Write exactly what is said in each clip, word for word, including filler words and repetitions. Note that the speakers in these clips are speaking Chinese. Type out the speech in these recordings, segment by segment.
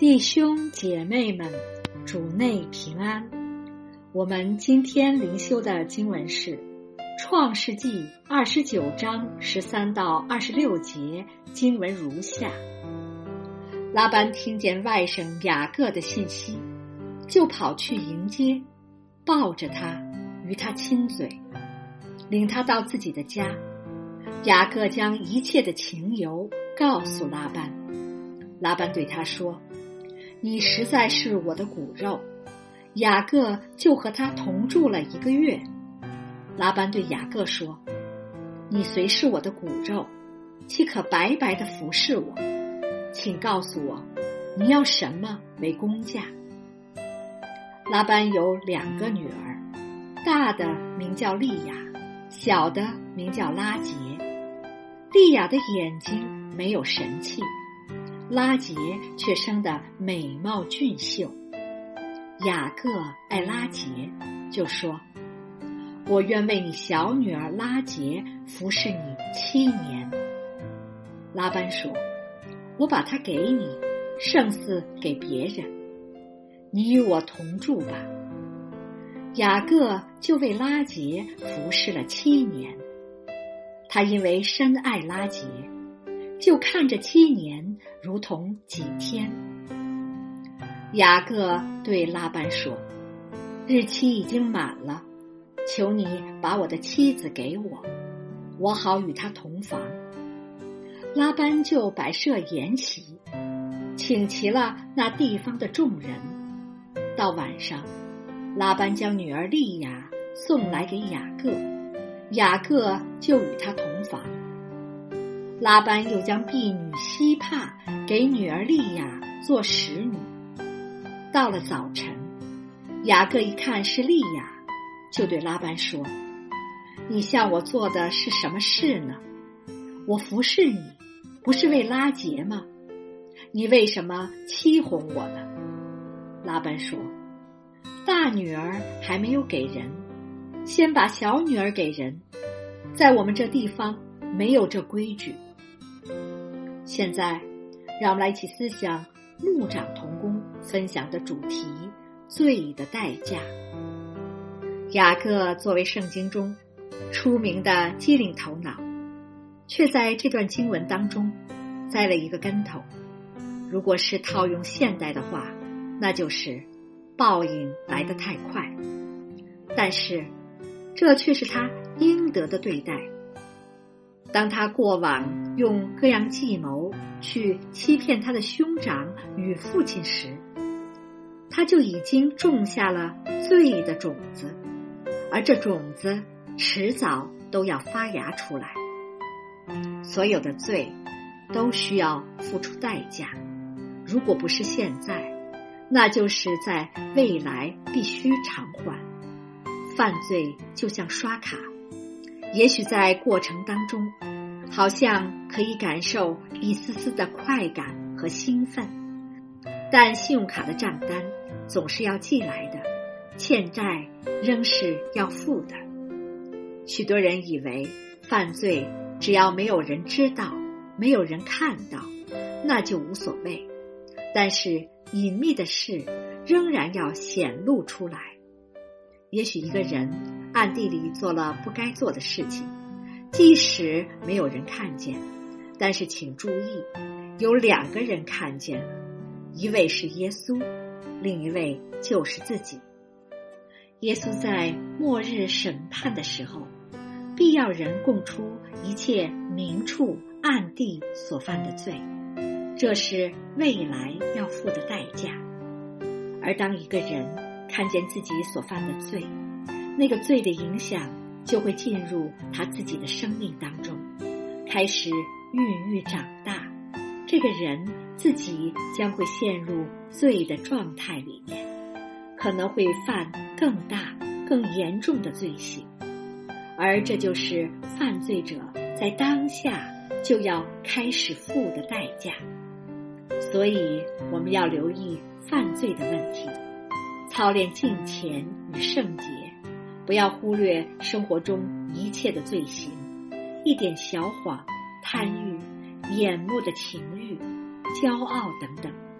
弟兄姐妹们，主内平安。我们今天灵修的经文是创世纪二十九章十三到二十六节，经文如下：拉班听见外甥雅各的信息，就跑去迎接，抱着他，与他亲嘴，领他到自己的家。雅各将一切的情由告诉拉班。拉班对他说：你实在是我的骨肉。雅各就和他同住了一个月。拉班对雅各说：你虽是我的骨肉，岂可白白的服侍我？请告诉我，你要什么为工价？拉班有两个女儿，大的名叫利亚，小的名叫拉结。利亚的眼睛没有神气，拉结却生得美貌俊秀。雅各爱拉结，就说：我愿为你小女儿拉结服侍你七年。拉班说：我把她给你，胜似给别人，你与我同住吧。雅各就为拉结服侍了七年。他因为深爱拉结，就看着七年如同几天。雅各对拉班说：日期已经满了，求你把我的妻子给我，我好与她同房。拉班就摆设筵席，请齐了那地方的众人。到晚上，拉班将女儿利亚送来给雅各，雅各就与他同房。拉班又将婢女西帕给女儿利亚做使女。到了早晨，雅各一看是利亚，就对拉班说：你向我做的是什么事呢？我服侍你，不是为拉结吗？你为什么欺哄我呢？拉班说：大女儿还没有给人，先把小女儿给人，在我们这地方没有这规矩。现在让我们来一起思想牧长同工分享的主题：罪的代价。雅各作为圣经中出名的机灵头脑，却在这段经文当中栽了一个跟头。如果是套用现代的话，那就是报应来得太快。但是这却是他应得的对待。当他过往用各样计谋去欺骗他的兄长与父亲时，他就已经种下了罪的种子，而这种子迟早都要发芽出来。所有的罪都需要付出代价，如果不是现在，那就是在未来必须偿还。犯罪就像刷卡，也许在过程当中好像可以感受一丝丝的快感和兴奋，但信用卡的账单总是要寄来的，欠债仍是要付的。许多人以为犯罪只要没有人知道，没有人看到，那就无所谓，但是隐秘的事仍然要显露出来。也许一个人暗地里做了不该做的事情，即使没有人看见，但是请注意，有两个人看见了，一位是耶稣，另一位就是自己。耶稣在末日审判的时候，必要人供出一切明处暗地所犯的罪，这是未来要付的代价。而当一个人看见自己所犯的罪，那个罪的影响就会进入他自己的生命当中，开始孕育长大，这个人自己将会陷入罪的状态里面，可能会犯更大更严重的罪行，而这就是犯罪者在当下就要开始付的代价。所以我们要留意犯罪的问题，操练敬虔与圣洁，不要忽略生活中一切的罪行，一点小谎、贪欲、眼目的情欲、骄傲等等，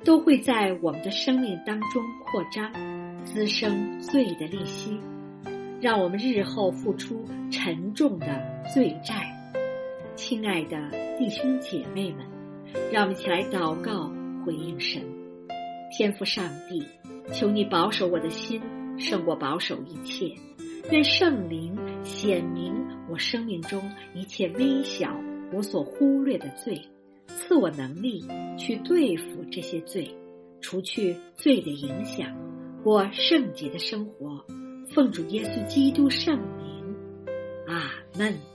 都会在我们的生命当中扩张，滋生罪的利息，让我们日后付出沉重的罪债。亲爱的弟兄姐妹们，让我们一起来祷告回应神。天父上帝，求你保守我的心胜过保守一切，愿圣灵显明我生命中一切微小我所忽略的罪，赐我能力去对付这些罪，除去罪的影响，过圣洁的生活。奉主耶稣基督圣名，阿们。